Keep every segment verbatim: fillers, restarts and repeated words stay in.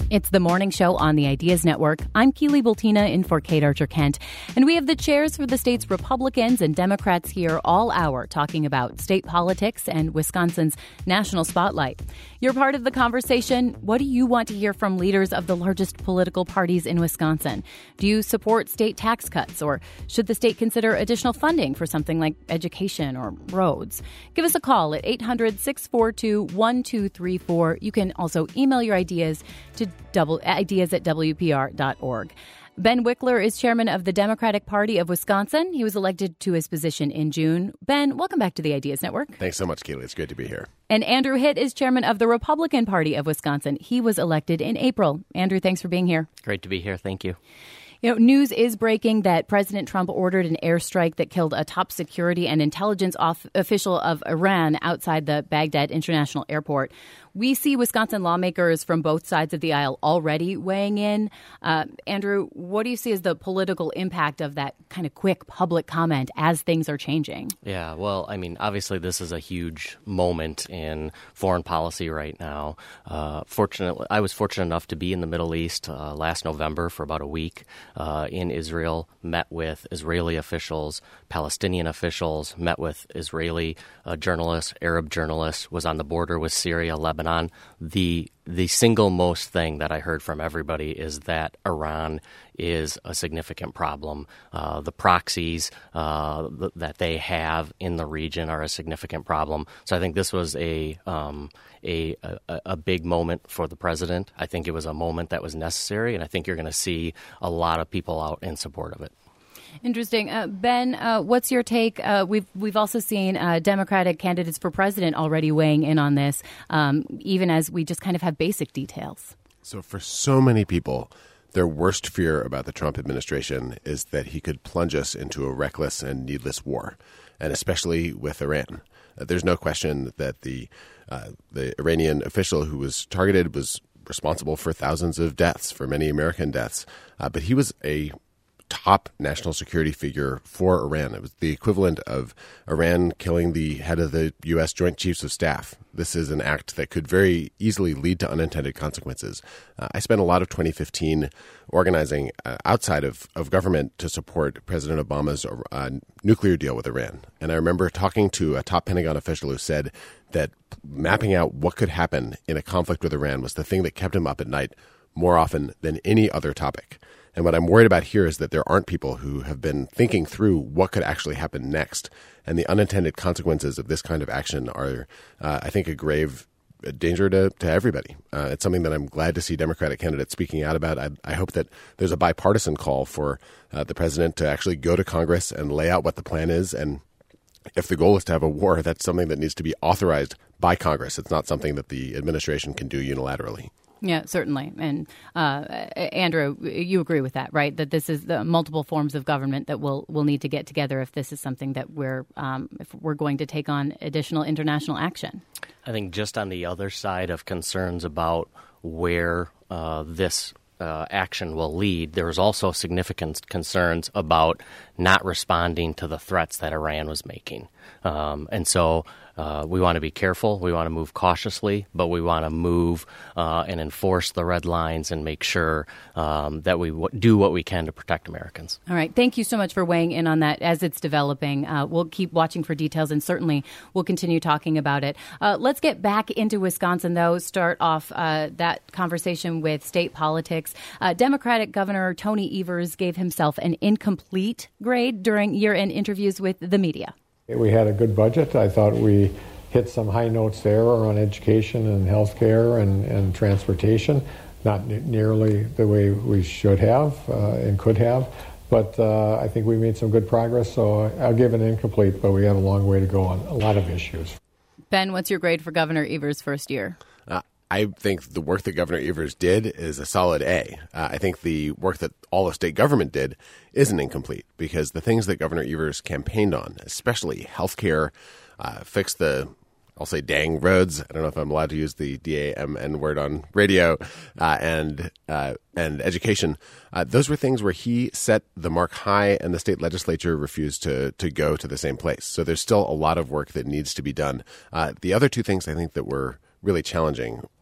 It's the morning show on the Ideas Network. I'm Keely Bultina in for Kate Archer-Kent. And we have the chairs for the state's Republicans and Democrats here all hour talking about state politics and Wisconsin's national spotlight. You're part of the conversation. What do you want to hear from leaders of the largest political parties in Wisconsin? Do you support state tax cuts, or should the state consider additional funding for something like education or roads? Give us a call at eight hundred, six four two, one two three four. You can also email your ideas to double, ideas at W P R dot org. Ben Wickler is chairman of the Democratic Party of Wisconsin. He was elected to his position in June. Ben, welcome back to the Ideas Network. Thanks so much, Keely. It's great to be here. And Andrew Hitt is chairman of the Republican Party of Wisconsin. He was elected in April. Andrew, thanks for being here. Great to be here. Thank you. You know, news is breaking that President Trump ordered an airstrike that killed a top security and intelligence off- official of Iran outside the Baghdad International Airport. We see Wisconsin lawmakers from both sides of the aisle already weighing in. Uh, Andrew, what do you see as the political impact of that kind of quick public comment as things are changing? Yeah, well, I mean, obviously this is a huge moment in foreign policy right now. Uh, fortunately, I was fortunate enough to be in the Middle East uh, last November for about a week uh, in Israel, met with Israeli officials, Palestinian officials, met with Israeli uh, journalists, Arab journalists, was on the border with Syria, Lebanon. The the single most thing that I heard from everybody is that Iran is a significant problem. Uh, the proxies uh, th- that they have in the region are a significant problem. So I think this was a, um, a a a big moment for the president. I think it was a moment that was necessary, and I think you're going to see a lot of people out in support of it. Interesting. Uh, Ben, uh, what's your take? Uh, we've we've also seen uh, Democratic candidates for president already weighing in on this, um, even as we just kind of have basic details. So for so many people, their worst fear about the Trump administration is that he could plunge us into a reckless and needless war, and especially with Iran. Uh, there's no question that the uh, the Iranian official who was targeted was responsible for thousands of deaths, for many American deaths, uh, but he was a top national security figure for Iran. It was the equivalent of Iran killing the head of the U S Joint Chiefs of Staff. This is an act that could very easily lead to unintended consequences. Uh, I spent a lot of twenty fifteen organizing uh, outside of, of government to support President Obama's uh, nuclear deal with Iran. And I remember talking to a top Pentagon official who said that mapping out what could happen in a conflict with Iran was the thing that kept him up at night more often than any other topic. And what I'm worried about here is that there aren't people who have been thinking through what could actually happen next. And the unintended consequences of this kind of action are, uh, I think, a grave danger to, to everybody. Uh, it's something that I'm glad to see Democratic candidates speaking out about. I, I hope that there's a bipartisan call for uh, the president to actually go to Congress and lay out what the plan is. And if the goal is to have a war, that's something that needs to be authorized by Congress. It's not something that the administration can do unilaterally. Yeah, certainly. And uh, Andrew, you agree with that, right? That this is the multiple forms of government that we'll, we'll need to get together if this is something that we're um, if we're going to take on additional international action. I think just on the other side of concerns about where uh, this uh, action will lead, there's also significant concerns about not responding to the threats that Iran was making. Um, and so uh, we want to be careful. We want to move cautiously, but we want to move uh, and enforce the red lines and make sure um, that we w- do what we can to protect Americans. All right. Thank you so much for weighing in on that as it's developing. Uh, we'll keep watching for details, and certainly we'll continue talking about it. Uh, let's get back into Wisconsin, though. Start off uh, that conversation with state politics. Uh, Democratic Governor Tony Evers gave himself an incomplete grade during year-end interviews with the media. We had a good budget. I thought we hit some high notes there on education and healthcare and, and transportation, not n- nearly the way we should have uh, and could have. But uh, I think we made some good progress, so I'll give it incomplete, but we have a long way to go on a lot of issues. Ben, what's your grade for Governor Evers' first year? Uh, I think the work that Governor Evers did is a solid A. Uh, I think the work that all of state government did isn't incomplete, because the things that Governor Evers campaigned on, especially healthcare, uh, fix the, I'll say dang roads. I don't know if I'm allowed to use the D A M N word on radio, uh, and uh, and education. Uh, those were things where he set the mark high, and the state legislature refused to to go to the same place. So there's still a lot of work that needs to be done. Uh, the other two things I think that were really challenging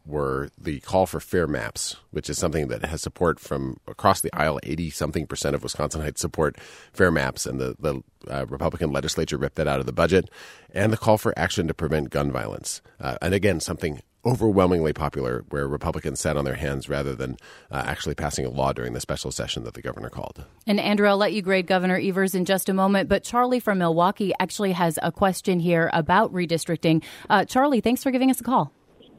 were the call for fair maps, which is something that has support from across the aisle. eighty-something percent of Wisconsinites support fair maps, and the, the uh, Republican legislature ripped that out of the budget, and the call for action to prevent gun violence. Uh, and again, something overwhelmingly popular where Republicans sat on their hands rather than uh, actually passing a law during the special session that the governor called. And Andrew, I'll let you grade Governor Evers in just a moment, but Charlie from Milwaukee actually has a question here about redistricting. Uh, Charlie, thanks for giving us a call.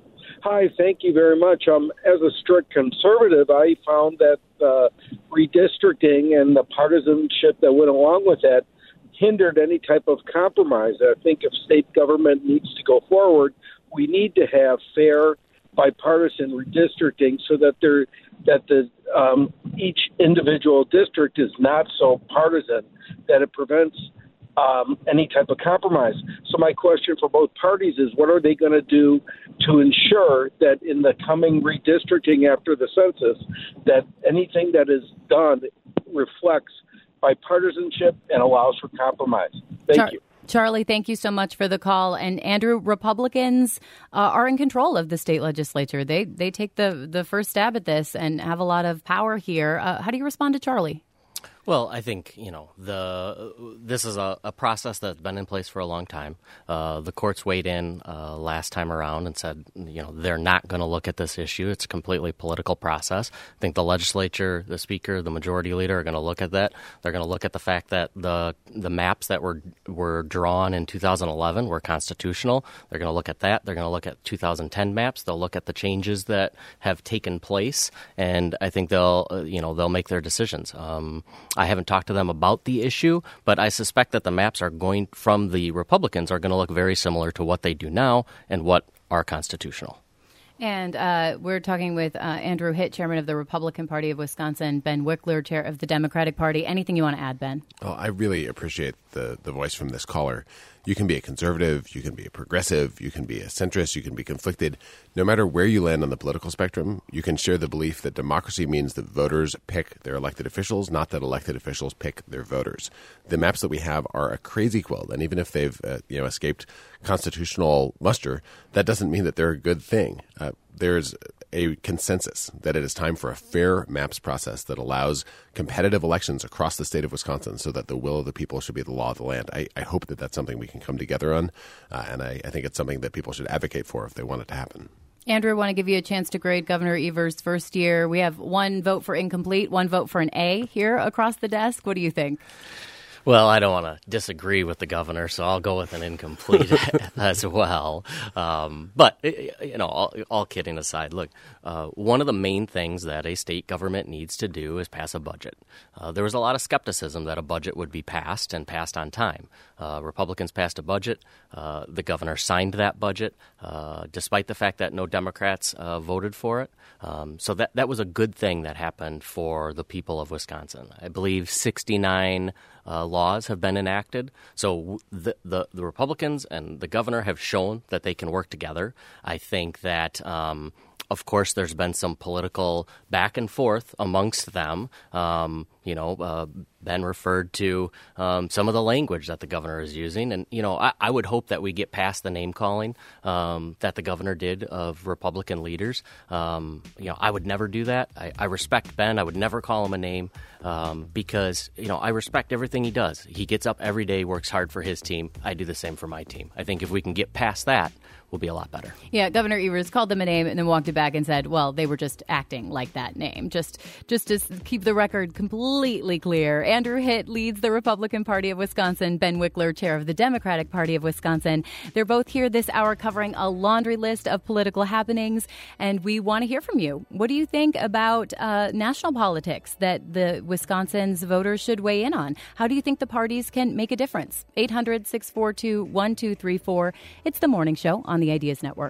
Hi, thank you very much. Um, as a strict conservative, I found that uh, redistricting and the partisanship that went along with that hindered any type of compromise. I think if state government needs to go forward, we need to have fair, bipartisan redistricting so that there that the um, each individual district is not so partisan that it prevents um, any type of compromise. So my question for both parties is, what are they going to do to ensure that in the coming redistricting after the census, that anything that is done reflects bipartisanship and allows for compromise? Thank Char- you. Charlie, thank you so much for the call. And Andrew, Republicans uh, are in control of the state legislature. They they take the, the first stab at this and have a lot of power here. Uh, how do you respond to Charlie? Well, I think, you know, the this is a, a process that's been in place for a long time. Uh, the courts weighed in uh, last time around and said, you know, they're not going to look at this issue. It's a completely political process. I think the legislature, the speaker, the majority leader are going to look at that. They're going to look at the fact that the the maps that were were drawn in two thousand eleven were constitutional. They're going to look at that. They're going to look at two thousand ten maps. They'll look at the changes that have taken place, and I think they'll, uh, you know, they'll make their decisions. Um, I haven't talked to them about the issue, but I suspect that the maps are going from the Republicans are going to look very similar to what they do now and what are constitutional. And uh, we're talking with uh, Andrew Hitt, chairman of the Republican Party of Wisconsin, Ben Wickler, chair of the Democratic Party. Anything you want to add, Ben? Oh, I really appreciate the, the voice from this caller. You can be a conservative, you can be a progressive, you can be a centrist, you can be conflicted. No matter where you land on the political spectrum, you can share the belief that democracy means that voters pick their elected officials, not that elected officials pick their voters. The maps that we have are a crazy quilt, and even if they've uh, you know escaped constitutional muster, that doesn't mean that they're a good thing. Uh, there's a consensus that it is time for a fair maps process that allows competitive elections across the state of Wisconsin so that the will of the people should be the law of the land. I, I hope that that's something we can come together on, uh, and I, I think it's something that people should advocate for if they want it to happen. Andrew, I want to give you a chance to grade Governor Evers' first year. We have one vote for incomplete, one vote for an A here across the desk. What do you think? Well, I don't want to disagree with the governor, so I'll go with an incomplete as well. Um, but, you know, all, all kidding aside, look, uh, one of the main things that a state government needs to do is pass a budget. Uh, there was a lot of skepticism that a budget would be passed and passed on time. Uh, Republicans passed a budget. Uh, the governor signed that budget, uh, despite the fact that no Democrats uh, voted for it. Um, so that, that was a good thing that happened for the people of Wisconsin. I believe sixty-nine Uh, laws have been enacted. So the, the the Republicans and the governor have shown that they can work together. I think that, um, of course, there's been some political back and forth amongst them. Um, you know, uh, Ben referred to um, some of the language that the governor is using. And, you know, I, I would hope that we get past the name calling um, that the governor did of Republican leaders. Um, you know, I would never do that. I, I respect Ben. I would never call him a name um, because, you know, I respect everything he does. He gets up every day, works hard for his team. I do the same for my team. I think if we can get past that, we'll be a lot better. Yeah, Governor Evers called them a name and then walked it back and said, well, they were just acting like that name, just just to keep the record completely clear. Andrew Hitt leads the Republican Party of Wisconsin. Ben Wickler, chair of the Democratic Party of Wisconsin. They're both here this hour covering a laundry list of political happenings, and we want to hear from you. What do you think about uh, national politics that the Wisconsin's voters should weigh in on? How do you think the parties can make a difference? eight hundred, six four two, one two three four. It's the morning show on the Ideas Network.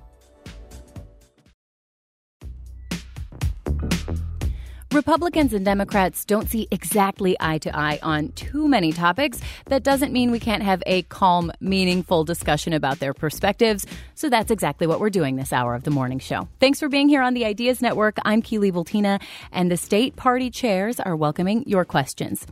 Republicans and Democrats don't see exactly eye to eye on too many topics. That doesn't mean we can't have a calm, meaningful discussion about their perspectives. So that's exactly what we're doing this hour of the morning show. Thanks for being here on the Ideas Network. I'm Keely Bultina, and the state party chairs are welcoming your questions.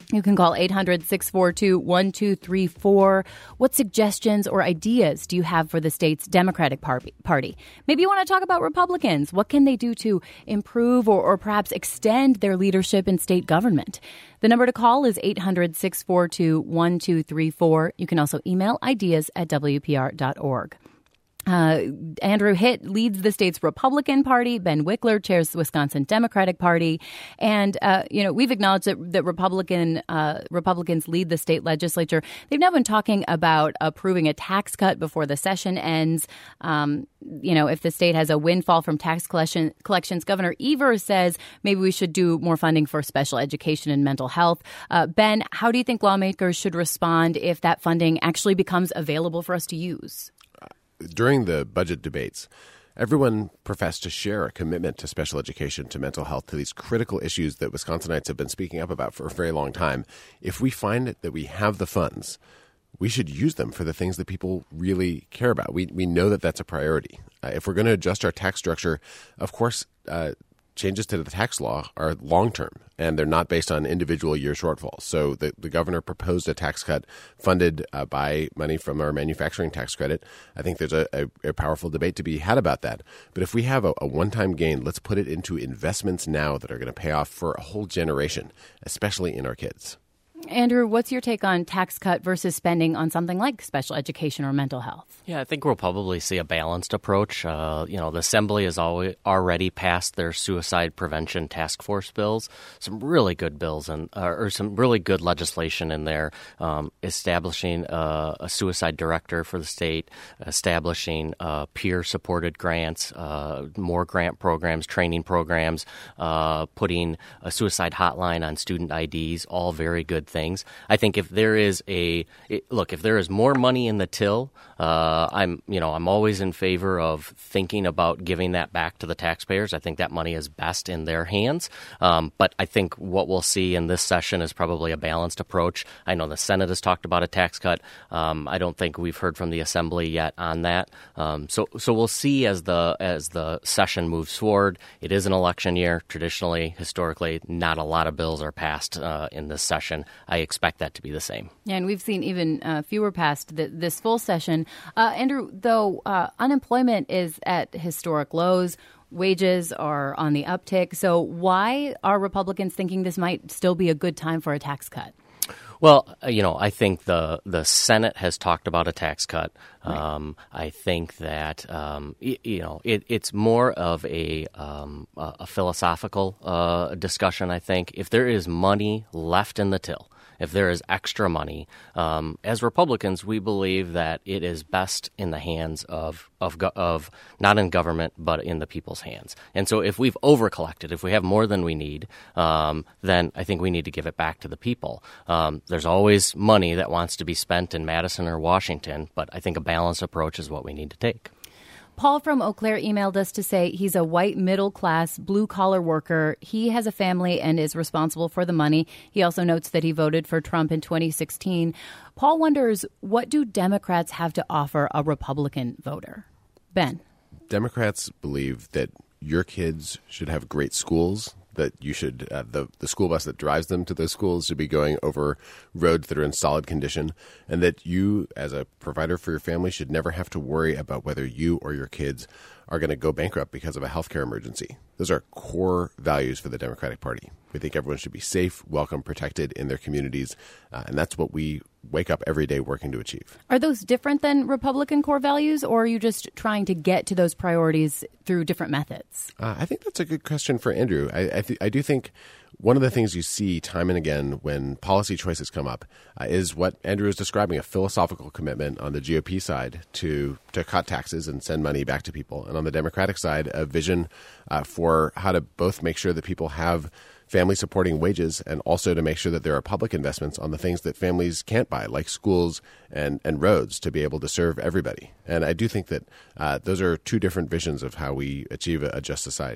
You can call eight hundred, six four two, one two three four. What suggestions or ideas do you have for the state's Democratic Party? Maybe you want to talk about Republicans. What can they do to improve or, or perhaps extend their leadership in state government? The number to call is eight hundred, six four two, one two three four. You can also email ideas at W P R dot org. Uh, Andrew Hitt leads the state's Republican Party. Ben Wickler chairs the Wisconsin Democratic Party. And, uh, you know, we've acknowledged that, that Republican uh, Republicans lead the state legislature. They've now been talking about approving a tax cut before the session ends. Um, you know, if the state has a windfall from tax collection, collections, Governor Evers says maybe we should do more funding for special education and mental health. Uh, Ben, how do you think lawmakers should respond if that funding actually becomes available for us to use? During the budget debates, everyone professed to share a commitment to special education, to mental health, to these critical issues that Wisconsinites have been speaking up about for a very long time. If we find that we have the funds, we should use them for the things that people really care about. We we know that that's a priority. Uh, if we're going to adjust our tax structure, of course, uh, changes to the tax law are long-term, and they're not based on individual year shortfalls. So the, the governor proposed a tax cut funded uh, by money from our manufacturing tax credit. I think there's a, a, a powerful debate to be had about that. But if we have a, a one-time gain, let's put it into investments now that are going to pay off for a whole generation, especially in our kids. Andrew, what's your take on tax cut versus spending on something like special education or mental health? Yeah, I think we'll probably see a balanced approach. Uh, you know, the Assembly has always, already passed their suicide prevention task force bills, some really good bills and uh, or some really good legislation in there, um, establishing a, a suicide director for the state, establishing uh, peer-supported grants, uh, more grant programs, training programs, uh, putting a suicide hotline on student I Ds, all very good things. I think if there is a it, look, if there is more money in the till, uh, I'm you know I'm always in favor of thinking about giving that back to the taxpayers. I think that money is best in their hands. Um, but I think what we'll see in this session is probably a balanced approach. I know the Senate has talked about a tax cut. Um, I don't think we've heard from the Assembly yet on that. Um, so so we'll see as the as the session moves forward. It is an election year. Traditionally, historically, not a lot of bills are passed uh, in this session. I expect that to be the same. Yeah, and we've seen even uh, fewer passed th- this full session. Uh, Andrew, though, uh, unemployment is at historic lows. Wages are on the uptick. So why are Republicans thinking this might still be a good time for a tax cut? Well, you know, I think the the Senate has talked about a tax cut. Um, right. I think that, um, y- you know, it, it's more of a, um, a, a philosophical uh, discussion, I think. If there is money left in the till, if there is extra money, um, as Republicans, we believe that it is best in the hands of, of, go- of not in government, but in the people's hands. And so if we've overcollected, if we have more than we need, um, then I think we need to give it back to the people. Um, there's always money that wants to be spent in Madison or Washington, but I think a balanced approach is what we need to take. Paul from Eau Claire emailed us to say he's a white middle-class blue-collar worker. He has a family and is responsible for the money. He also notes that he voted for Trump in twenty sixteen. Paul wonders, what do Democrats have to offer a Republican voter? Ben. Democrats believe that your kids should have great schools, that you should uh, the the school bus that drives them to those schools should be going over roads that are in solid condition, and that you, as a provider for your family, should never have to worry about whether you or your kids are going to go bankrupt because of a healthcare emergency. Those are core values for the Democratic Party. We think everyone should be safe, welcome, protected in their communities, uh, and that's what we wake up every day working to achieve. Are those different than Republican core values, or are you just trying to get to those priorities through different methods? Uh, I think that's a good question for Andrew. I I, th- I do think one of the things you see time and again when policy choices come up uh, is what Andrew is describing, a philosophical commitment on the G O P side to, to cut taxes and send money back to people. And on the Democratic side, a vision uh, for how to both make sure that people have family-supporting wages and also to make sure that there are public investments on the things that families can't buy, like schools and, and roads, to be able to serve everybody. And I do think that uh, those are two different visions of how we achieve a, a just society.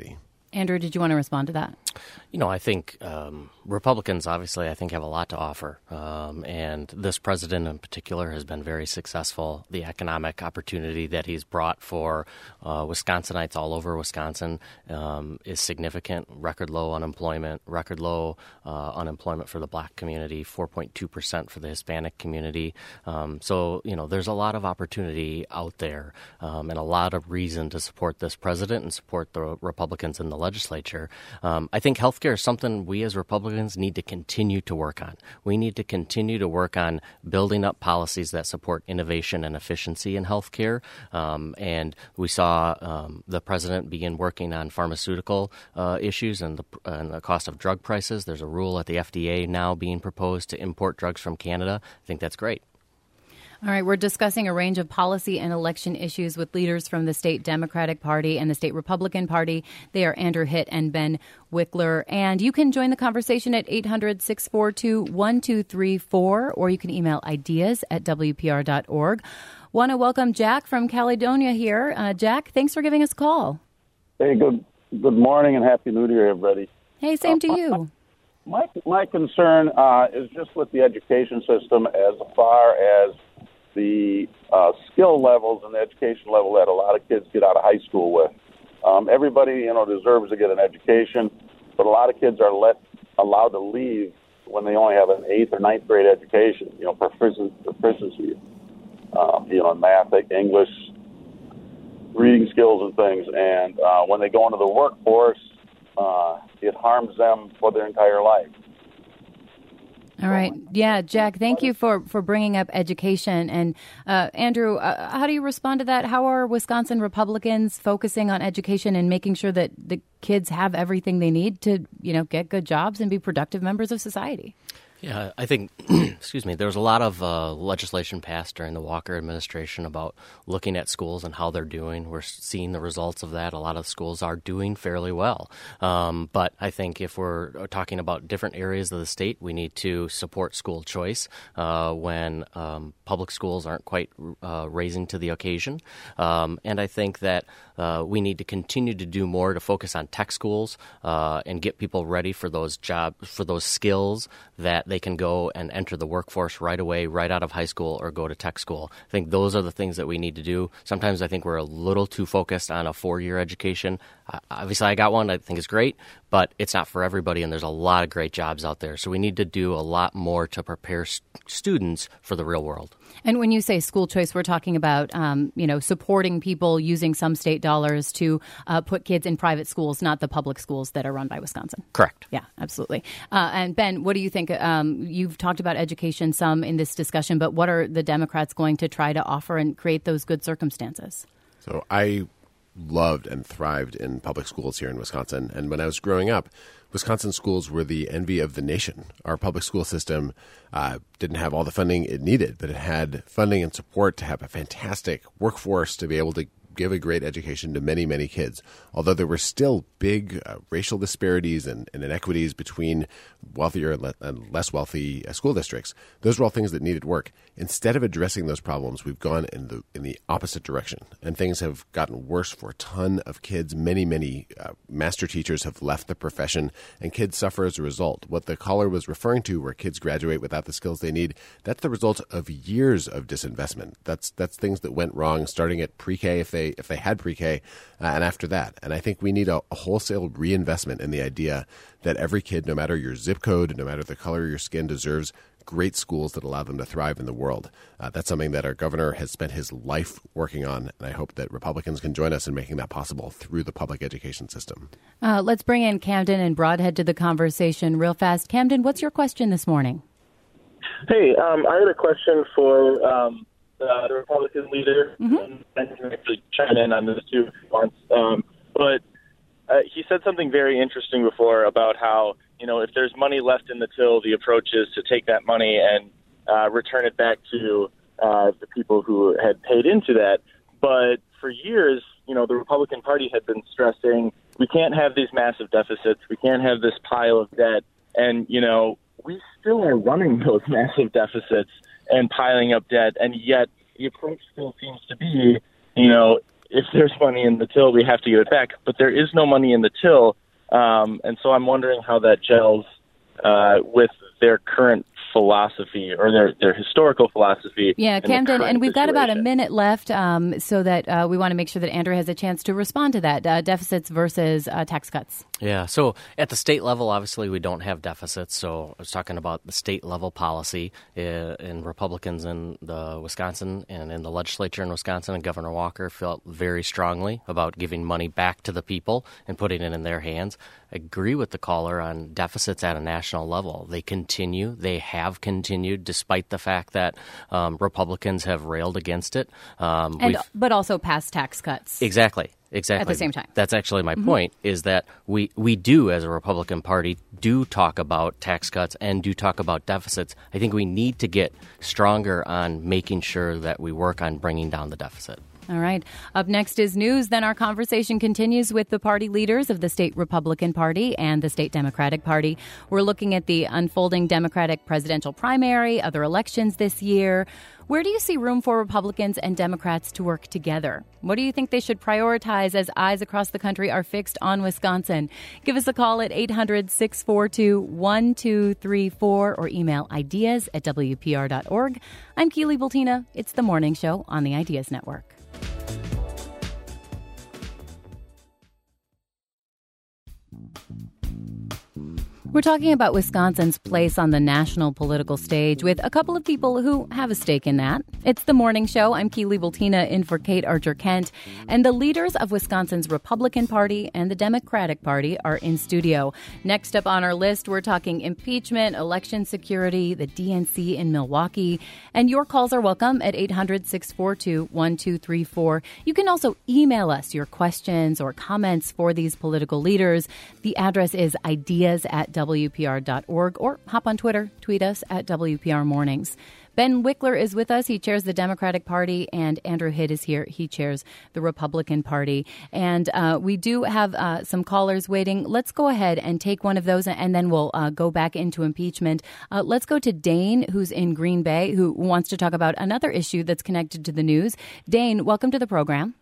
Andrew, did you want to respond to that? You know, I think um, Republicans, obviously, I think have a lot to offer. Um, and this president in particular has been very successful. The economic opportunity that he's brought for uh, Wisconsinites all over Wisconsin um, is significant. Record low unemployment, record low uh, unemployment for the black community, four point two percent for the Hispanic community. Um, so, you know, there's a lot of opportunity out there um, and a lot of reason to support this president and support the Republicans in the legislature. Um, I think healthcare is something we as Republicans need to continue to work on. We need to continue to work on building up policies that support innovation and efficiency in healthcare. Um, and we saw um, the president begin working on pharmaceutical uh, issues and the, and the cost of drug prices. There's a rule at the F D A now being proposed to import drugs from Canada. I think that's great. All right, we're discussing a range of policy and election issues with leaders from the state Democratic Party and the state Republican Party. They are Andrew Hitt and Ben Wickler. And you can join the conversation at eight hundred, six four two, one two three four, or you can email ideas at W P R dot org. Want to welcome Jack from Caledonia here. Uh, Jack, thanks for giving us a call. Hey, good good morning and Happy New Year, everybody. Hey, same to uh, you. My, my concern uh, is just with the education system as far as the uh, skill levels and the education level that a lot of kids get out of high school with. Um, everybody, you know, deserves to get an education, but a lot of kids are let allowed to leave when they only have an eighth or ninth grade education, you know, proficiency, proficiency um, you know, in math, English, reading skills and things. And uh, when they go into the workforce, uh, it harms them for their entire life. All right. Yeah, Jack, thank you for, for bringing up education. And uh, Andrew, uh, how do you respond to that? How are Wisconsin Republicans focusing on education and making sure that the kids have everything they need to, you know, get good jobs and be productive members of society? Yeah, I think, excuse me, there was a lot of uh, legislation passed during the Walker administration about looking at schools and how they're doing. We're seeing the results of that. A lot of schools are doing fairly well. Um, but I think if we're talking about different areas of the state, we need to support school choice uh, when um, public schools aren't quite uh, raising to the occasion. Um, and I think that uh, we need to continue to do more to focus on tech schools uh, and get people ready for those jobs, for those skills that they can go and enter the workforce right away, right out of high school, or go to tech school. I think those are the things that we need to do. Sometimes I think we're a little too focused on a four-year education. Uh, obviously, I got one. I think it's great, but it's not for everybody, and there's a lot of great jobs out there. So we need to do a lot more to prepare st- students for the real world. And when you say school choice, we're talking about, um, you know, supporting people using some state dollars to uh, put kids in private schools, not the public schools that are run by Wisconsin. Correct. Yeah, absolutely. Uh, and Ben, what do you think? Um, you've talked about education some in this discussion, but what are the Democrats going to try to offer and create those good circumstances? So I loved and thrived in public schools here in Wisconsin. And when I was growing up, Wisconsin schools were the envy of the nation. Our public school system uh, didn't have all the funding it needed, but it had funding and support to have a fantastic workforce to be able to give a great education to many, many kids. Although there were still big uh, racial disparities and, and inequities between wealthier and, le- and less wealthy uh, school districts, those were all things that needed work. Instead of addressing those problems, we've gone in the in the opposite direction, and things have gotten worse for a ton of kids. Many, many uh, master teachers have left the profession, and kids suffer as a result. What the caller was referring to, where kids graduate without the skills they need, that's the result of years of disinvestment. That's that's things that went wrong, starting at pre-K if they if they had pre-K, uh, and after that. And I think we need a, a wholesale reinvestment in the idea that every kid, no matter your zip code, no matter the color of your skin, deserves great schools that allow them to thrive in the world. Uh, that's something that our governor has spent his life working on, and I hope that Republicans can join us in making that possible through the public education system. Uh, let's bring in Camden and Broadhead to the conversation real fast. Camden, what's your question this morning? Hey, um, I had a question for um, uh, the Republican leader. Mm-hmm. I can actually chime in on this too if he wants. Um, but uh, he said something very interesting before about how, you know, if there's money left in the till, the approach is to take that money and uh, return it back to uh, the people who had paid into that. But for years, you know, the Republican Party had been stressing we can't have these massive deficits. We can't have this pile of debt. And, you know, we still are running those massive deficits and piling up debt. And yet the approach still seems to be, you know, if there's money in the till, we have to give it back. But there is no money in the till. Um, and so I'm wondering how that gels uh, with their current philosophy or their, their historical philosophy. Yeah, Camden, and we've got about a situation. minute left um, so that uh, we want to make sure that Andrew has a chance to respond to that, uh, deficits versus uh, tax cuts. Yeah, so at the state level, obviously, we don't have deficits. So I was talking about the state level policy uh, and Republicans in the Wisconsin and in the legislature in Wisconsin, and Governor Walker felt very strongly about giving money back to the people and putting it in their hands. I agree with the caller on deficits at a national level. They continue. They have continued despite the fact that um, Republicans have railed against it. Um, and But also passed tax cuts. Exactly. Exactly. At the same time. That's actually my Mm-hmm. point, is that we, we do, as a Republican Party, do talk about tax cuts and do talk about deficits. I think we need to get stronger on making sure that we work on bringing down the deficit. All right. Up next is news. Then our conversation continues with the party leaders of the state Republican Party and the state Democratic Party. We're looking at the unfolding Democratic presidential primary, other elections this year. Where do you see room for Republicans and Democrats to work together? What do you think they should prioritize as eyes across the country are fixed on Wisconsin? Give us a call at eight hundred, six four two, one two three four or email ideas at W P R dot org. I'm Keely Bultina. It's the Morning Show on the Ideas Network. We're talking about Wisconsin's place on the national political stage with a couple of people who have a stake in that. It's the Morning Show. I'm Keely Bultina in for Kate Archer-Kent. And the leaders of Wisconsin's Republican Party and the Democratic Party are in studio. Next up on our list, we're talking impeachment, election security, the D N C in Milwaukee. And your calls are welcome at eight hundred, six four two, one two three four. You can also email us your questions or comments for these political leaders. The address is ideas at W P R dot org or hop on Twitter, tweet us at W P R Mornings. Ben Wickler is with us. He chairs the Democratic Party, and Andrew Hitt is here. He chairs the Republican Party. And uh, we do have uh, some callers waiting. Let's go ahead and take one of those, and then we'll uh, go back into impeachment. Uh, let's go to Dane, who's in Green Bay, who wants to talk about another issue that's connected to the news. Dane, welcome to the program.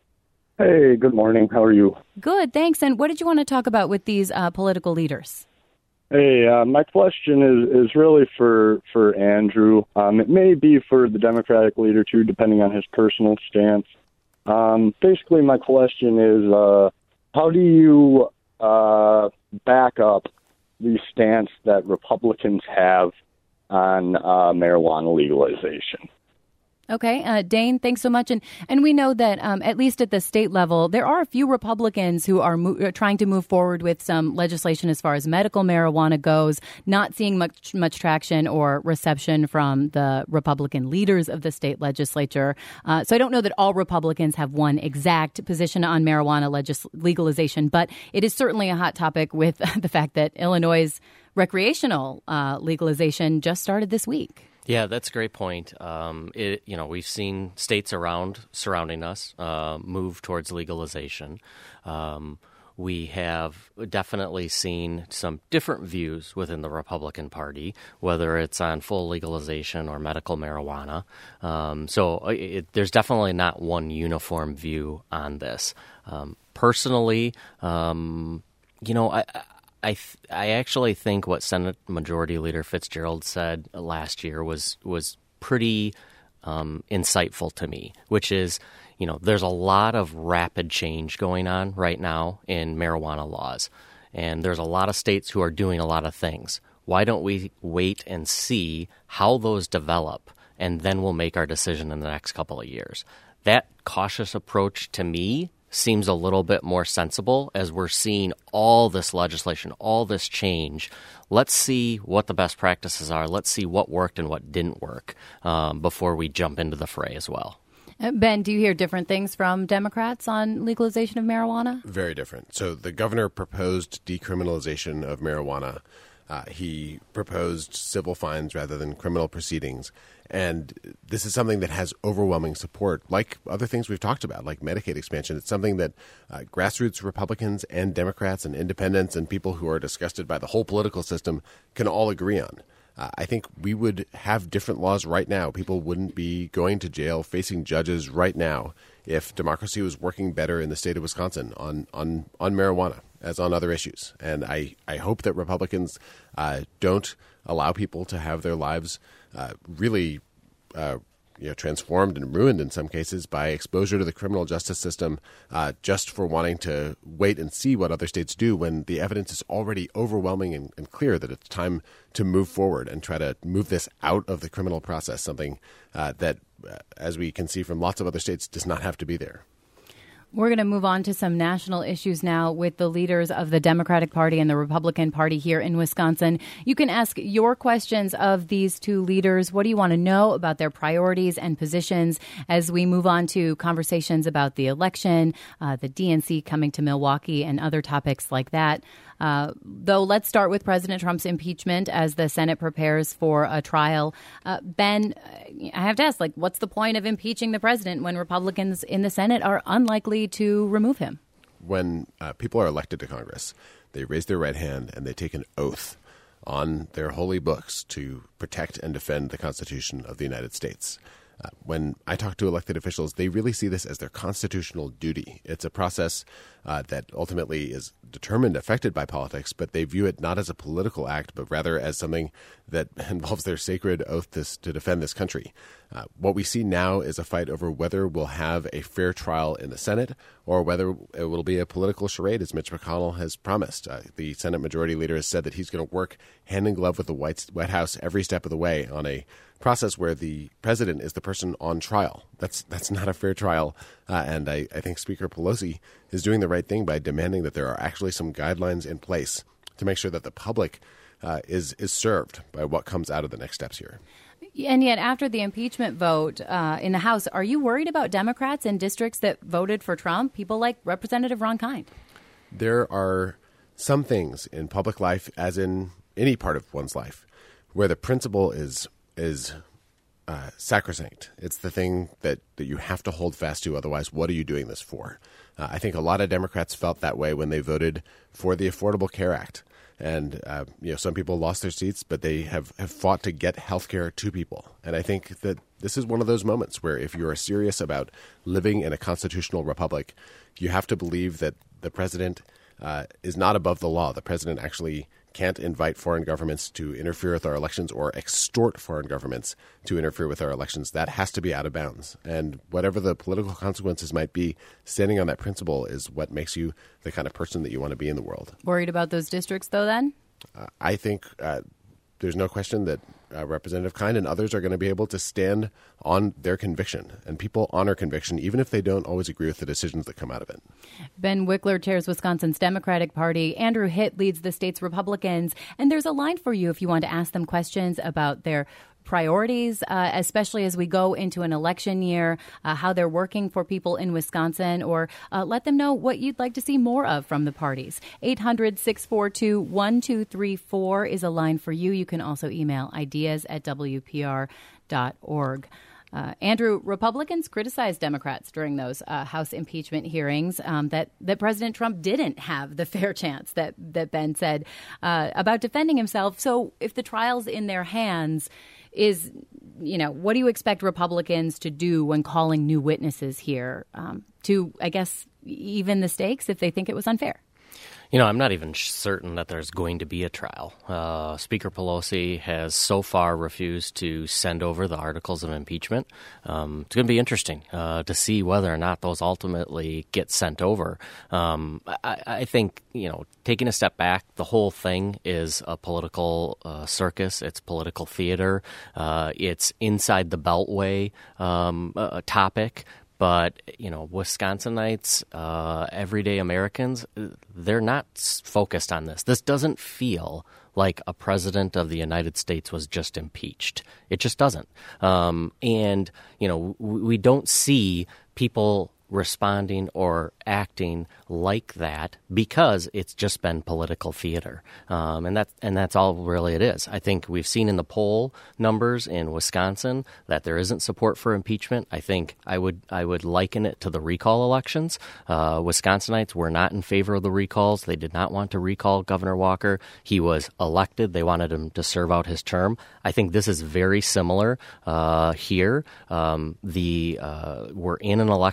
Hey, good morning. How are you? Good, thanks. And what did you want to talk about with these uh, political leaders? Hey, uh, my question is, is really for, for Andrew. Um, it may be for the Democratic leader, too, depending on his personal stance. Um, basically, my question is, uh, how do you uh, back up the stance that Republicans have on uh, marijuana legalization? Okay. Uh, Dane, thanks so much. And and we know that um, at least at the state level, there are a few Republicans who are mo- trying to move forward with some legislation as far as medical marijuana goes, not seeing much much traction or reception from the Republican leaders of the state legislature. Uh, so I don't know that all Republicans have one exact position on marijuana legis- legalization, but it is certainly a hot topic with the fact that Illinois' recreational uh, legalization just started this week. Yeah, that's a great point. Um, it, you know, we've seen states around surrounding us uh, move towards legalization. Um, we have definitely seen some different views within the Republican Party, whether it's on full legalization or medical marijuana. Um, so it, there's definitely not one uniform view on this. Um, personally, um, you know, I. I th- I actually think what Senate Majority Leader Fitzgerald said last year was was pretty um, insightful to me, which is, you know, there's a lot of rapid change going on right now in marijuana laws, and there's a lot of states who are doing a lot of things. Why don't we wait and see how those develop, and then we'll make our decision in the next couple of years? That cautious approach to me seems a little bit more sensible as we're seeing all this legislation, all this change. Let's see what the best practices are. Let's see what worked and what didn't work um, before we jump into the fray as well. Uh, Ben, do you hear different things from Democrats on legalization of marijuana? Very different. So the governor proposed decriminalization of marijuana. Uh, he proposed civil fines rather than criminal proceedings. And this is something that has overwhelming support, like other things we've talked about, like Medicaid expansion. It's something that uh, grassroots Republicans and Democrats and independents and people who are disgusted by the whole political system can all agree on. Uh, I think we would have different laws right now. People wouldn't be going to jail, facing judges right now if democracy was working better in the state of Wisconsin on, on, on marijuana. as on other issues. And I, I hope that Republicans uh, don't allow people to have their lives uh, really uh, you know, transformed and ruined in some cases by exposure to the criminal justice system uh, just for wanting to wait and see what other states do when the evidence is already overwhelming and, and clear that it's time to move forward and try to move this out of the criminal process, something uh, that, uh, as we can see from lots of other states, does not have to be there. We're going to move on to some national issues now with the leaders of the Democratic Party and the Republican Party here in Wisconsin. You can ask your questions of these two leaders. What do you want to know about their priorities and positions as we move on to conversations about the election, uh, the D N C coming to Milwaukee, and other topics like that? Uh, though, let's start with President Trump's impeachment as the Senate prepares for a trial. Uh, Ben, I have to ask, like, what's the point of impeaching the president when Republicans in the Senate are unlikely to remove him? When uh, people are elected to Congress, they raise their right hand and they take an oath on their holy books to protect and defend the Constitution of the United States. Uh, when I talk to elected officials, they really see this as their constitutional duty. It's a process uh, that ultimately is determined, affected by politics, but they view it not as a political act, but rather as something that involves their sacred oath to, to defend this country. Uh, what we see now is a fight over whether we'll have a fair trial in the Senate or whether it will be a political charade, as Mitch McConnell has promised. Uh, the Senate Majority Leader has said that he's going to work hand in glove with the White, White House every step of the way on a process where the president is the person on trial. That's that's not a fair trial. Uh, and I, I think Speaker Pelosi is doing the right thing by demanding that there are actually some guidelines in place to make sure that the public uh, is, is served by what comes out of the next steps here. And yet, after the impeachment vote uh, in the House, are you worried about Democrats in districts that voted for Trump, people like Representative Ron Kind? There are some things in public life, as in any part of one's life, where the principle is is uh, sacrosanct. It's the thing that, that you have to hold fast to. Otherwise, what are you doing this for? Uh, I think a lot of Democrats felt that way when they voted for the Affordable Care Act. And, uh, you know, some people lost their seats, but they have, have fought to get health care to people. And I think that this is one of those moments where if you are serious about living in a constitutional republic, you have to believe that the president uh, is not above the law. The president actually can't invite foreign governments to interfere with our elections or extort foreign governments to interfere with our elections. That has to be out of bounds. And whatever the political consequences might be, standing on that principle is what makes you the kind of person that you want to be in the world. Worried about those districts, though, then? Uh, I think uh, there's no question that uh, Representative Kind and others are going to be able to stand on their conviction. And people honor conviction, even if they don't always agree with the decisions that come out of it. Ben Wickler chairs Wisconsin's Democratic Party. Andrew Hitt leads the state's Republicans. And there's a line for you if you want to ask them questions about their priorities, uh, especially as we go into an election year, uh, how they're working for people in Wisconsin, or uh, let them know what you'd like to see more of from the parties. eight hundred, six four two, one two three four is a line for you. You can also email ideas at w p r dot org. Uh, Andrew, Republicans criticized Democrats during those uh, House impeachment hearings um, that, that President Trump didn't have the fair chance that, that Ben said uh, about defending himself. So if the trial's in their hands, is, you know, what do you expect Republicans to do when calling new witnesses here um, to, I guess, even the stakes if they think it was unfair? You know, I'm not even certain that there's going to be a trial. Uh, Speaker Pelosi has so far refused to send over the articles of impeachment. Um, it's going to be interesting uh, to see whether or not those ultimately get sent over. Um, I, I think, you know, taking a step back, the whole thing is a political uh, circus. It's political theater. Uh, it's inside the Beltway um, a topic. But, you know, Wisconsinites, uh, everyday Americans, they're not focused on this. This doesn't feel like a president of the United States was just impeached. It just doesn't. Um, and, you know, we don't see people responding or acting like that because it's just been political theater. Um, and, that, and that's all really it is. I think we've seen in the poll numbers in Wisconsin that there isn't support for impeachment. I think I would I would liken it to the recall elections. Uh, Wisconsinites were not in favor of the recalls. They did not want to recall Governor Walker. He was elected. They wanted him to serve out his term. I think this is very similar uh, here. Um, the uh, we're in an election year.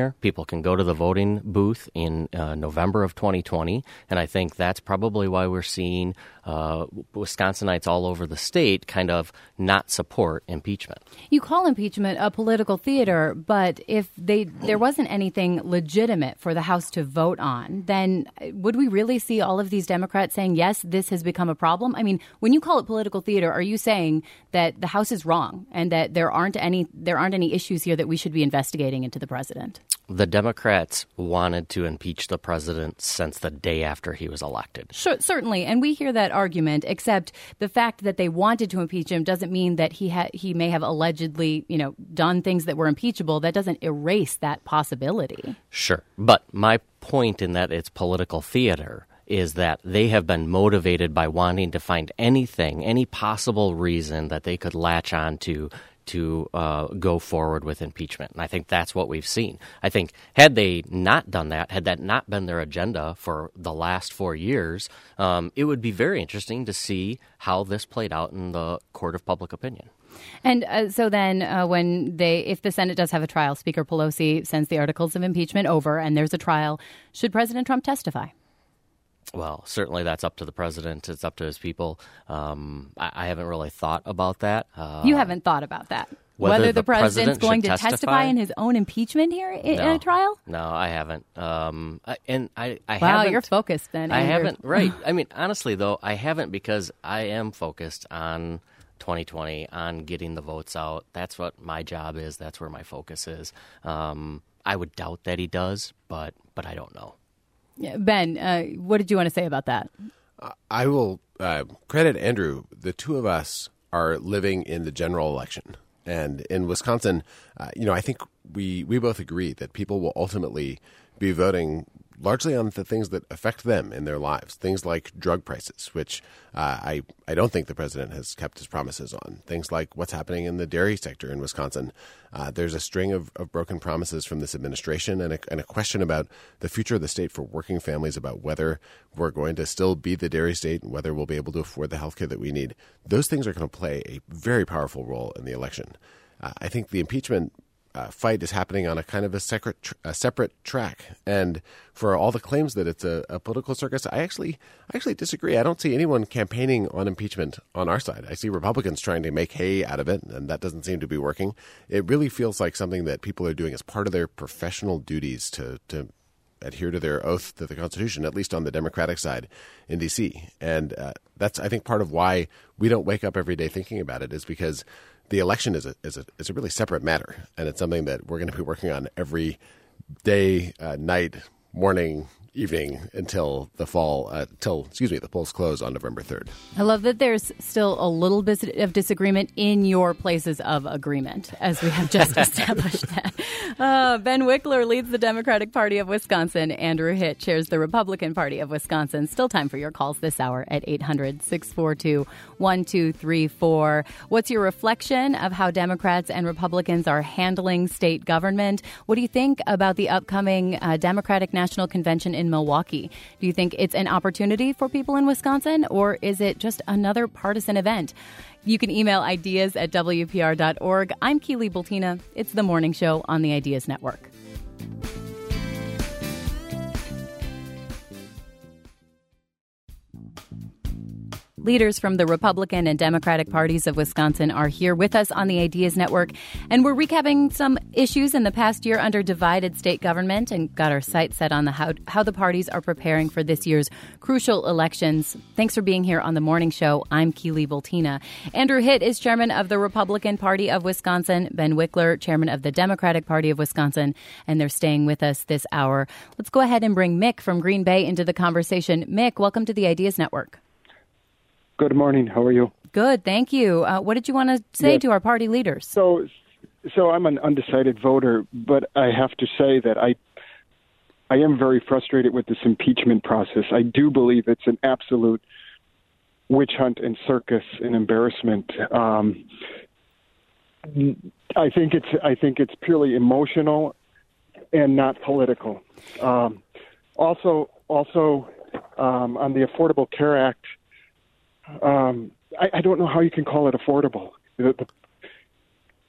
here. People can go to the voting booth in uh, November of twenty twenty, and I think that's probably why we're seeing uh, Wisconsinites all over the state kind of not support impeachment. You call impeachment a political theater, but if they there wasn't anything legitimate for the House to vote on, then would we really see all of these Democrats saying, yes, this has become a problem? I mean, when you call it political theater, are you saying that the House is wrong and that there aren't any there aren't any issues here that we should be investigating into the president? The Democrats wanted to impeach the president since the day after he was elected. Sure, certainly, and we hear that argument, except the fact that they wanted to impeach him doesn't mean that he ha- he may have allegedly, you know, done things that were impeachable. That doesn't erase that possibility. Sure, but my point in that it's political theater is that they have been motivated by wanting to find anything, any possible reason that they could latch on to to uh, go forward with impeachment. And I think that's what we've seen. I think had they not done that, had that not been their agenda for the last four years, um, it would be very interesting to see how this played out in the court of public opinion. And uh, so then uh, when they, if the Senate does have a trial, Speaker Pelosi sends the articles of impeachment over and there's a trial, should President Trump testify? Well, certainly that's up to the president. It's up to his people. Um, I, I haven't really thought about that. Uh, you haven't thought about that? Whether, Whether the, the president's president going to testify? testify in his own impeachment here in, no, in a trial? No, I haven't. Um, I, and I, I wow, haven't. you're focused then. I Andrew. haven't. Right. I mean, honestly, though, I haven't because I am focused on twenty twenty, on getting the votes out. That's what my job is. That's where my focus is. Um, I would doubt that he does, but but I don't know. Yeah, Ben, uh, what did you want to say about that? Uh, I will uh, credit Andrew. The two of us are living in the general election. And in Wisconsin, uh, you know, I think we, we both agree that people will ultimately be voting largely on the things that affect them in their lives, things like drug prices, which uh, I, I don't think the president has kept his promises on, things like what's happening in the dairy sector in Wisconsin. Uh, there's a string of, of broken promises from this administration and a, and a question about the future of the state for working families, about whether we're going to still be the dairy state and whether we'll be able to afford the health care that we need. Those things are going to play a very powerful role in the election. Uh, I think the impeachment Uh, fight is happening on a kind of a separate, tr- a separate track. And for all the claims that it's a, a political circus, I actually I actually disagree. I don't see anyone campaigning on impeachment on our side. I see Republicans trying to make hay out of it, and that doesn't seem to be working. It really feels like something that people are doing as part of their professional duties to, to adhere to their oath to the Constitution, at least on the Democratic side in D C. And uh, that's, I think, part of why we don't wake up every day thinking about it, is because the election is a, is a is a really separate matter, and it's something that we're going to be working on every day, uh, night, morning, evening until the fall, uh, till, excuse me, the polls close on November third. I love that there's still a little bit of disagreement in your places of agreement, as we have just established that. Uh, Ben Wickler leads the Democratic Party of Wisconsin. Andrew Hitt chairs the Republican Party of Wisconsin. Still time for your calls this hour at eight hundred, six four two, one two three four. What's your reflection of how Democrats and Republicans are handling state government? What do you think about the upcoming uh, Democratic National Convention in Milwaukee? Do you think it's an opportunity for people in Wisconsin, or is it just another partisan event? You can email ideas at W P R dot org. I'm Keely Bultina. It's the morning show on the Ideas Network. Leaders from the Republican and Democratic parties of Wisconsin are here with us on the Ideas Network, and we're recapping some issues in the past year under divided state government and got our sights set on the how, how the parties are preparing for this year's crucial elections. Thanks for being here on the morning show. I'm Keely Bultina. Andrew Hitt is chairman of the Republican Party of Wisconsin, Ben Wickler, chairman of the Democratic Party of Wisconsin, and they're staying with us this hour. Let's go ahead and bring Mick from Green Bay into the conversation. Mick, welcome to the Ideas Network. Good morning. How are you? Good, thank you. Uh, what did you want to say yeah. to our party leaders? So, so I'm an undecided voter, but I have to say that I, I am very frustrated with this impeachment process. I do believe it's an absolute witch hunt and circus and embarrassment. Um, I think it's I think it's purely emotional and not political. Um, also, also um, on the Affordable Care Act. Um, I, I don't know how you can call it affordable. The, the,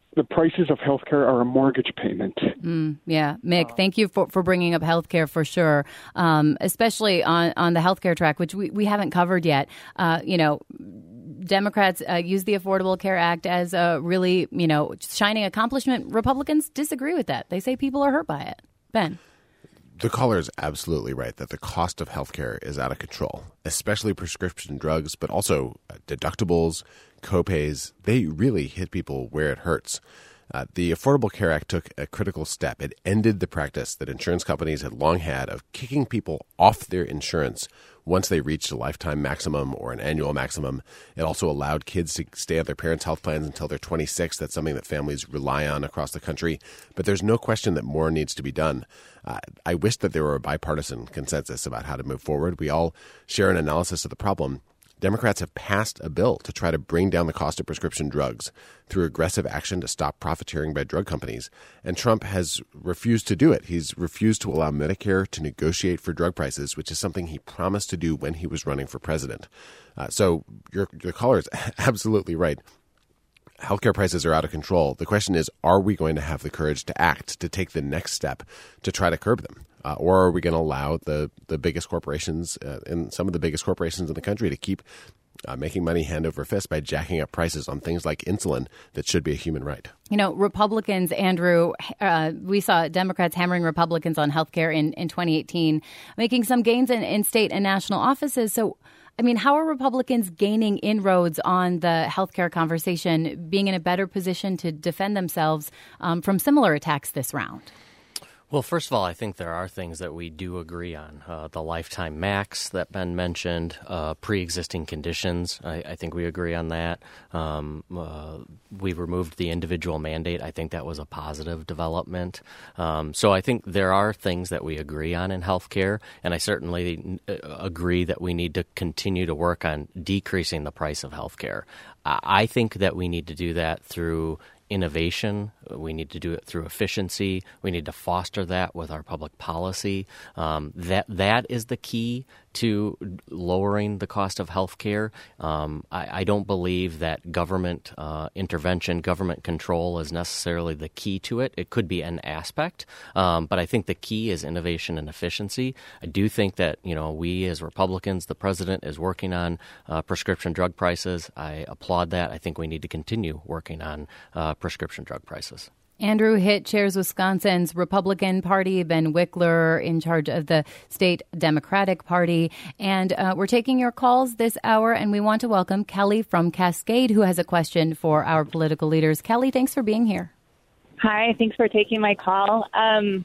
the prices of healthcare are a mortgage payment. Mm, yeah. Mick, thank you for, for bringing up healthcare for sure, um, especially on, on the healthcare track, which we, we haven't covered yet. Uh, you know, Democrats uh, use the Affordable Care Act as a really, you know, shining accomplishment. Republicans disagree with that. They say people are hurt by it. Ben. The caller is absolutely right that the cost of healthcare is out of control, especially prescription drugs, but also uh, deductibles, copays. They really hit people where it hurts. Uh, the Affordable Care Act took a critical step. It ended the practice that insurance companies had long had of kicking people off their insurance once they reached a lifetime maximum or an annual maximum. It also allowed kids to stay on their parents' health plans until they're twenty-six. That's something that families rely on across the country. But there's no question that more needs to be done. Uh, I wish that there were a bipartisan consensus about how to move forward. We all share an analysis of the problem. Democrats have passed a bill to try to bring down the cost of prescription drugs through aggressive action to stop profiteering by drug companies. And Trump has refused to do it. He's refused to allow Medicare to negotiate for drug prices, which is something he promised to do when he was running for president. Uh, so your, your caller is absolutely right. Healthcare prices are out of control. The question is, are we going to have the courage to act, to take the next step to try to curb them? Uh, or are we going to allow the, the biggest corporations uh, and some of the biggest corporations in the country to keep uh, making money hand over fist by jacking up prices on things like insulin that should be a human right? You know, Republicans, Andrew, uh, we saw Democrats hammering Republicans on health care in, in twenty eighteen, making some gains in, in state and national offices. So, I mean, how are Republicans gaining inroads on the healthcare conversation, being in a better position to defend themselves um, from similar attacks this round? Well, first of all, I think there are things that we do agree on. Uh, the lifetime max that Ben mentioned, uh, pre-existing conditions, I, I think we agree on that. Um, uh, we removed the individual mandate. I think that was a positive development. Um, so I think there are things that we agree on in healthcare, and I certainly agree that we need to continue to work on decreasing the price of healthcare. I think that we need to do that through innovation. We need to do it through efficiency. We need to foster that with our public policy. Um, that that is the key to lowering the cost of health care. Um, I, I don't believe that government uh, intervention, government control is necessarily the key to it. It could be an aspect, um, but I think the key is innovation and efficiency. I do think that, you know, we as Republicans, the president is working on uh, prescription drug prices. I applaud that. I think we need to continue working on uh, prescription drug prices. Andrew Hitt chairs Wisconsin's Republican Party, Ben Wickler in charge of the state Democratic Party. And uh, we're taking your calls this hour, and we want to welcome Kelly from Cascade, who has a question for our political leaders. Kelly, thanks for being here. Hi, thanks for taking my call. Um,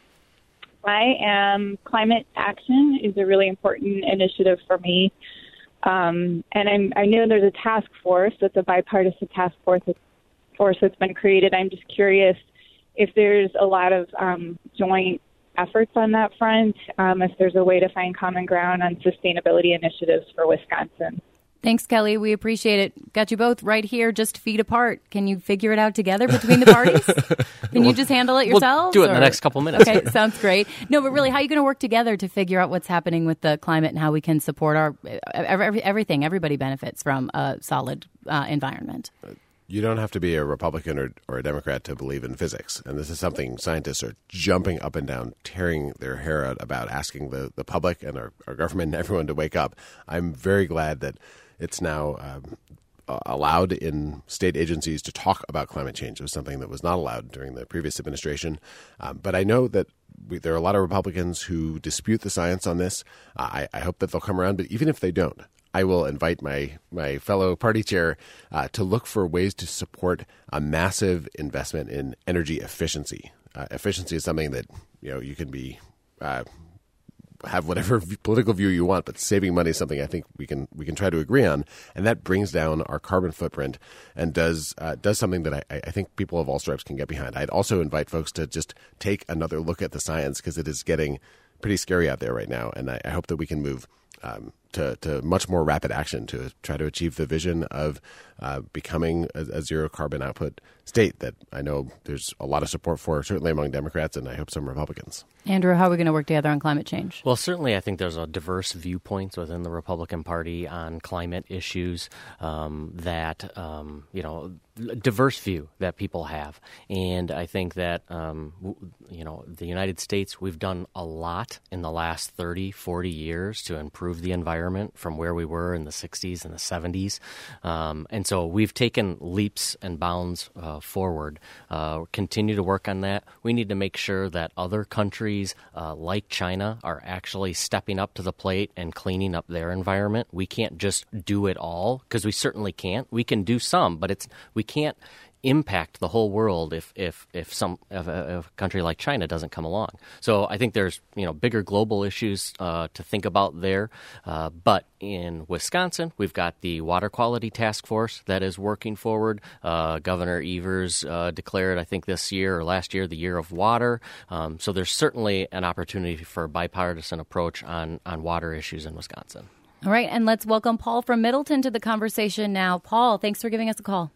I am climate action is a really important initiative for me. Um, and I'm, I know there's a task force, it's a bipartisan task force, force that's been created. I'm just curious if there's a lot of um, joint efforts on that front, um, if there's a way to find common ground on sustainability initiatives for Wisconsin. Thanks, Kelly. We appreciate it. Got you both right here, just feet apart. Can you figure it out together between the parties? Can you just handle it yourselves? We'll do it or? in the next couple minutes. Okay, sounds great. No, but really, how are you going to work together to figure out what's happening with the climate and how we can support our every, everything? Everybody benefits from a solid uh, environment. You don't have to be a Republican or, or a Democrat to believe in physics. And this is something scientists are jumping up and down, tearing their hair out about, asking the, the public and our, our government and everyone to wake up. I'm very glad that it's now um, allowed in state agencies to talk about climate change. It was something that was not allowed during the previous administration. Um, but I know that we, there are a lot of Republicans who dispute the science on this. Uh, I, I hope that they'll come around. But even if they don't, I will invite my, my fellow party chair uh, to look for ways to support a massive investment in energy efficiency. Uh, efficiency is something that, you know, you can be uh, have whatever political view you want, but saving money is something I think we can we can try to agree on, and that brings down our carbon footprint and does uh, does something that I, I think people of all stripes can get behind. I'd also invite folks to just take another look at the science because it is getting pretty scary out there right now, and I, I hope that we can move Um, to, to much more rapid action to try to achieve the vision of uh, becoming a, a zero carbon output state that I know there's a lot of support for, certainly among Democrats and I hope some Republicans. Andrew, how are we going to work together on climate change? Well, certainly I think there's a diverse viewpoints within the Republican Party on climate issues um, that, um, you know, diverse view that people have. And I think that, um, w- you know, the United States, we've done a lot in the last thirty, forty years to improve the environment from where we were in the sixties and the seventies. Um, and so we've taken leaps and bounds uh, forward. Uh, continue to work on that. We need to make sure that other countries uh, like China are actually stepping up to the plate and cleaning up their environment. We can't just do it all, because we certainly can't. We can do some, but it's we can't impact the whole world if if if some if a, if a country like China doesn't come along. So I think there's you know bigger global issues uh, to think about there. Uh, but in Wisconsin, we've got the Water Quality Task Force that is working forward. Uh, Governor Evers uh, declared, I think this year or last year, the Year of Water. Um, so there's certainly an opportunity for a bipartisan approach on on water issues in Wisconsin. All right, and let's welcome Paul from Middleton to the conversation now. Paul, thanks for giving us a call.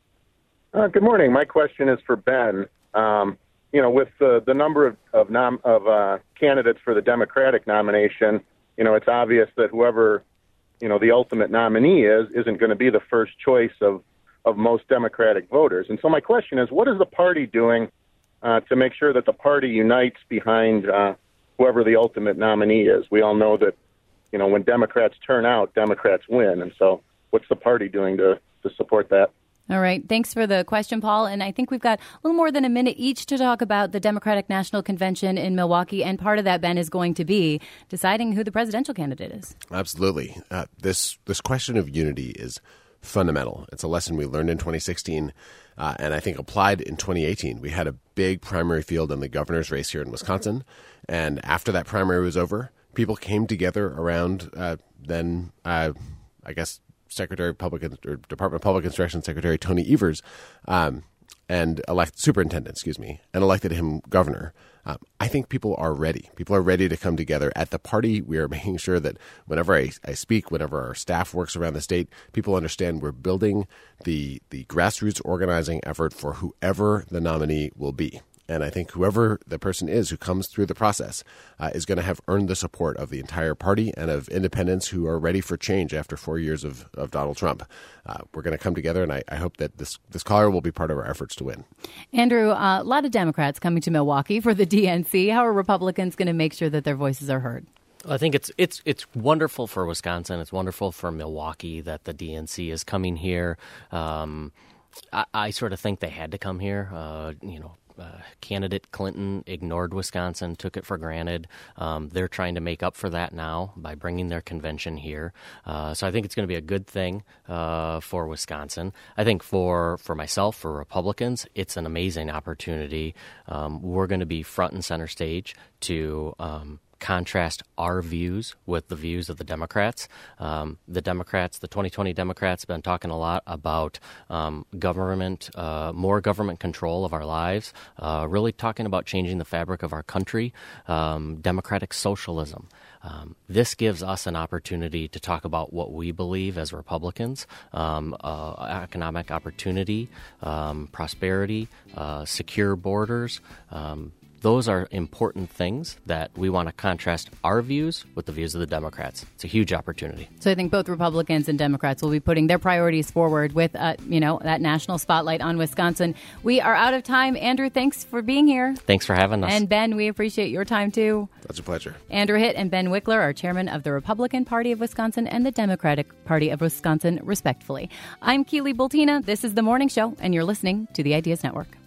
Uh, good morning. My question is for Ben. Um, you know, with the, the number of of, nom- of uh, candidates for the Democratic nomination, you know, it's obvious that whoever, you know, the ultimate nominee is, isn't going to be the first choice of, of most Democratic voters. And so my question is, what is the party doing uh, to make sure that the party unites behind uh, whoever the ultimate nominee is? We all know that, you know, when Democrats turn out, Democrats win. And so what's the party doing to, to support that? All right. Thanks for the question, Paul. And I think we've got a little more than a minute each to talk about the Democratic National Convention in Milwaukee. And part of that, Ben, is going to be deciding who the presidential candidate is. Absolutely. Uh, this this question of unity is fundamental. It's a lesson we learned in twenty sixteen uh, and I think applied in twenty eighteen. We had a big primary field in the governor's race here in Wisconsin. And after that primary was over, people came together around uh, then, uh, I guess, Secretary of Public or Department of Public Instruction Secretary Tony Evers, um, and elect superintendent, excuse me, and elected him governor. Um, I think people are ready. People are ready to come together. At the party, we are making sure that whenever I, I speak, whenever our staff works around the state, people understand we're building the the grassroots organizing effort for whoever the nominee will be. And I think whoever the person is who comes through the process uh, is going to have earned the support of the entire party and of independents who are ready for change after four years of, of Donald Trump. Uh, we're going to come together, and I, I hope that this, this caller will be part of our efforts to win. Andrew, uh, a lot of Democrats coming to Milwaukee for the D N C. How are Republicans going to make sure that their voices are heard? I think it's it's it's wonderful for Wisconsin. It's wonderful for Milwaukee that the D N C is coming here. Um, I, I sort of think they had to come here. Uh, you know. Uh, candidate Clinton ignored Wisconsin, took it for granted. Um, they're trying to make up for that now by bringing their convention here. Uh, so I think it's going to be a good thing uh, for Wisconsin. I think for, for myself, for Republicans, it's an amazing opportunity. Um, we're going to be front and center stage to um, contrast our views with the views of the Democrats. Um, the Democrats, the twenty twenty Democrats, have been talking a lot about um, government, uh, more government control of our lives, uh, really talking about changing the fabric of our country, um, democratic socialism. Um, this gives us an opportunity to talk about what we believe as Republicans, um, uh, economic opportunity, um, prosperity, uh, secure borders. Um, Those are important things that we want to contrast our views with the views of the Democrats. It's a huge opportunity. So I think both Republicans and Democrats will be putting their priorities forward with, uh, you know, that national spotlight on Wisconsin. We are out of time. Andrew, thanks for being here. Thanks for having us. And Ben, we appreciate your time, too. That's a pleasure. Andrew Hitt and Ben Wickler are chairman of the Republican Party of Wisconsin and the Democratic Party of Wisconsin, respectively. I'm Keely Bultina. This is The Morning Show, and you're listening to the Ideas Network.